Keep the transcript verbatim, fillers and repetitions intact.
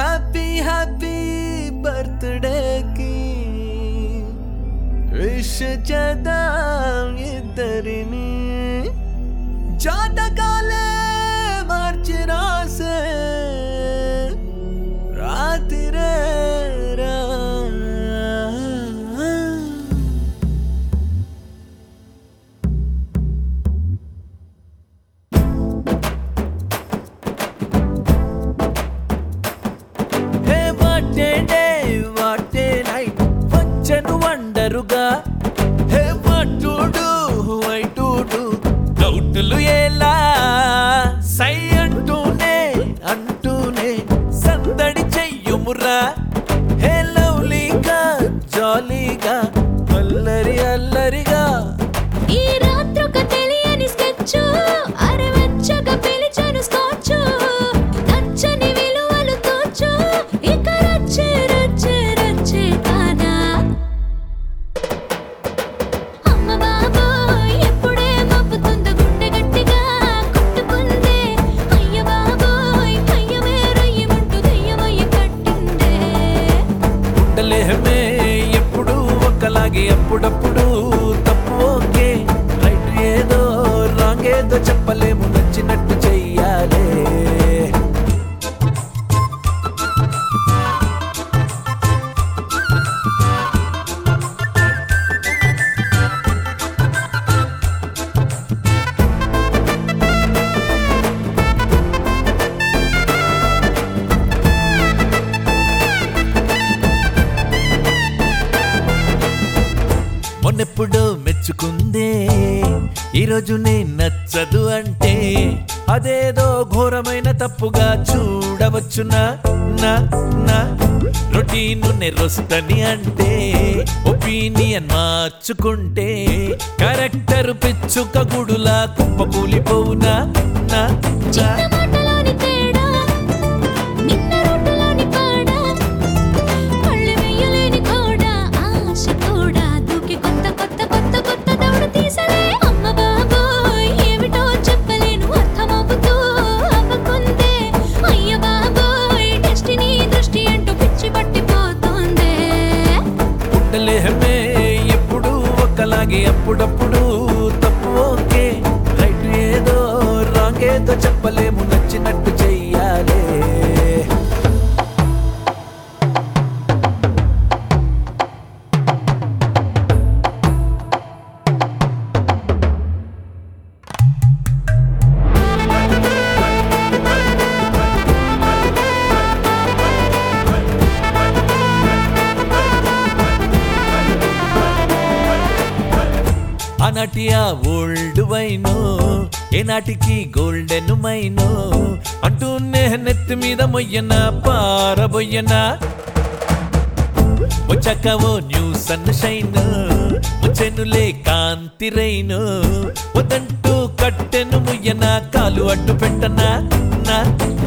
happy happy birthday కి wish చేద్దాం ఇద్దరిని జాతకాలే మార్చి రాసే రాతిరే రా వండరుగా హే వాటుడు వైటుడు డౌట్లు ఎలా సై అంటూనే అంటూనే సందడి చెయ్యుమురా హే లవ్లీగా జాలీగా అల్లరి అల్లరిగా ఈ రాత్రొక తెలియని స్కెచ్ అరవచ్చగా పిలిచను స్కాచ్ నచ్చని విలువలు తోచు ఇక రచ్చే రచ్చే రచ్చే కానా అమ్మ బాబోయ్ ఎప్పుడే మప్పుతుందో గుండె గట్టిగా కొట్టుకుందే అయ్య బాబోయ్ అయ్యమే రయ్యమంటూ దయ్యమయ్య కట్టిందే ఉండలేమే ఎప్పుడు ఒక్కలాగే అప్పుడప్పుడు తప్పు ఓకే రైట్ ఏదో రాంగ్ ఏదో చెప్పలేము నచ్చినట్టు చెయ్యాలే మొన్నెప్పుడో మెచ్చుకుందే ఈరోజు నేను నచ్చదు అంటే అదేదో ఘోరమైన తప్పుగా చూడవచ్చునా నా నా రొటీను నెరొస్తని అంటే ఒపీనియన్ మార్చుకుంటే కరెక్టర్ పిచ్చుక గుడులా కుప్పకూలిపోవునా నా చిన్న మాటలోని తేడా నిన్న రోడ్డులోని పాడా పళ్ళు వెయ్యలేని కూడా ఆశ కూడా దూకి కొత్త కొత్త కొత్త కొత్త దౌడు తీసలే అమ్మ బాబోయ్ ఏమిటో చెప్పలేను అర్థమవుతూ అవ్వకుందే అయ్య బాబోయ్ డెస్టినీ దృష్టి అంటూ పిచ్చి పట్టిపోతోందే ఉండలేమే ఎప్పుడు ఒక్కలాగే అప్పుడప్పుడు తప్పు ఓకే రైట్ ఏదో రాంగ్ ఏదో చెప్పలేము నచ్చినట్టు చెయ్యాలే ఆనాటి ఆ ఓల్డ్ వైను ఏనాటికి గోల్డెన్ మైను అంటూనే నెత్తి మీద మొయ్యన పారబొయ్యనా వచ్చాక ఓ న్యూ సన్ షైన్ వచ్చెనులే కాంతి రైను వదంటూ కట్టెను ముయ్యన కాలు అడ్డు పెట్టనా నా